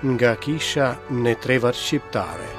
nga kisha në trevat shqiptare.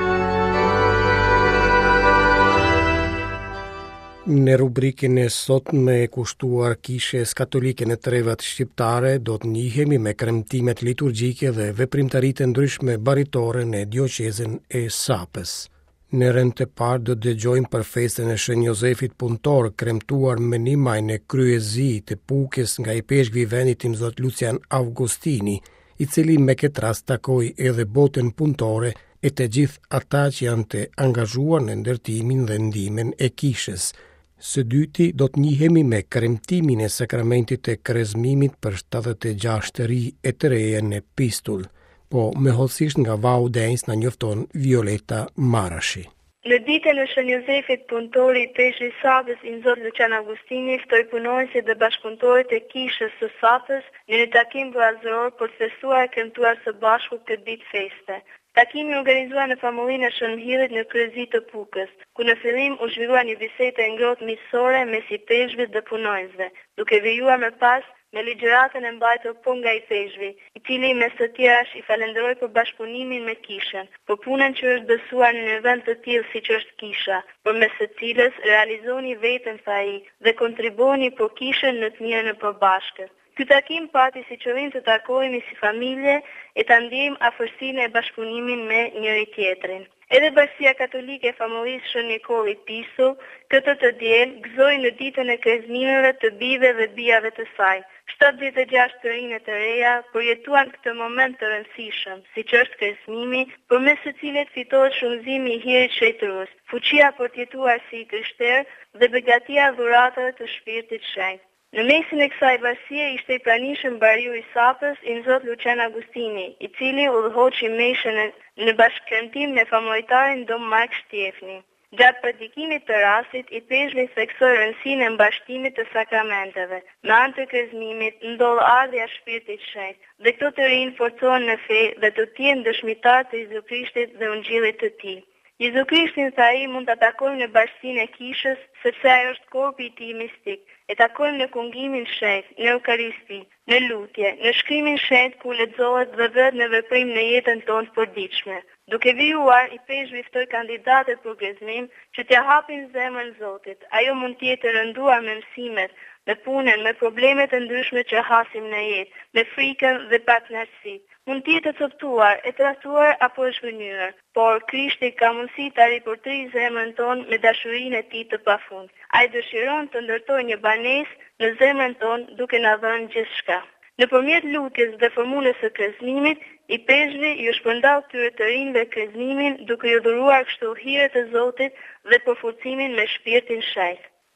Në rubrikën e sotme e kushtuar kishes katolike në trevat shqiptare, do të njihemi me kremtimet liturgjike dhe veprimtaritë ndryshme baritore në dioqezën e Sapës. Në rend të parë do dëgjojmë për festën e Shën Jozefit Punëtor, kremtuar me një majnë e kryezi të Pukës nga i peshkvi vendit Tim Zot Lucian Augustini, i cili me këtë rast takoi edhe botën punëtore e të gjithë ata që janë të angazhuar në ndërtimin dhe ndihmën e kishës. Së dyti do të njihemi me kremtimin e sakramentit të krezmimit për 76 ri e të reja në Pistull, po me hollësisht nga Vaudens na njofton Violeta Marashi. Në ditën e Shën Jozefit Punëtori i peshkvi Sapës i Zot Lucian Augustini ftoi punonësit dhe bashkëpunëtorët e kishës së Sapës në një takim vëllazëror për të festuar e kremtuar së bashku këtë ditë feste. Takimi organizuar në famullinë e Shënmhirrit në kryezi të Pukës, ku në fillim u zhvillua një bisedë e ngrohtë miqësore mes i peshkvit dhe punonjësve, duke vijuar më pas me ligjëratën e mbajtur po nga i peshkvi, i cili mes të tjerash i falenderoi për bashkëpunimin me kishën, për punën që është besuar në një vend të tillë siç është kisha, përmes së cilës realizoni veten pa ai dhe kontribuoni për kishën në të mirën e përbashkët. Ky takim pati si qëllim të takohemi si familje e ta ndjejmë afërsinë e bashkëpunimin me njëri tjetrin. Edhe Bashkia Katolike e Famullisë Shën Nikolli Pistull këtë të diel gëzoi në ditën e krezmimeve të bijve dhe bijave të saj. 76 të rinj të reja përjetuan këtë moment të rëndësishëm, siç është krezmimi, përmes së cilit fitohet shunëzimi i hirit shëjtërus, fuqia për të jetuar si i krishterë dhe begatia dhuratave të Shpirtit Shenjtë. Në mesin e kësaj bashkie ishte i pranishëm bariu i Sapës i Zot Lucian Augustini, i cili udhëhoqi meshën në bashkëkremtim me famultarin Dom Mark Shtjefni. Gjatë predikimit të rastit, i peshkvi theksoi rëndësinë e mbashtimit të sakramenteve. Me anë të krezmimit ndodh ardhja e Shpirtit Shenjtë, dhe këto të rinj forcohen në fe dhe të tjenë dëshmitar të Jezu Krishtit dhe ungjillit të tij. Jezu Krishtin sa ai mund ta takojmë në bashkinë e kishës, sepse ai është korpi i tij mistik. E takojmë në kungimin shenjtë, në Eukaristi, në lutje, në shkrimin shenjtë ku lexohet dhe vret në veprim në jetën tonë të përditshme. Duke vijuar, i peshkvi ftoi kandidatët për krezmim që t'ia hapin zemrën Zotit. Ajo mund të jetë rënduar me mësimet, me punën, me problemet e ndryshme që hasim në jetë, me frikën dhe pakënaqësitë. Mund të jetë e coptuar, e trashtuar apo e shgënjur, por Krishti ka mundësi ta ripërtrijë zemrën tonë me dashurinë e tij të pafund. Ai dëshiron të ndërtojë një banesë në zemrën tonë duke na dhënë gjithçka. Nëpërmjet lutjes dhe formulës së krezmimit, i peshkvi ju shpërndau këtyre të rinjve krezmimin duke ju dhuruar kështu hiret e Zotit dhe përforcimin me Shpirtin Shenjtë.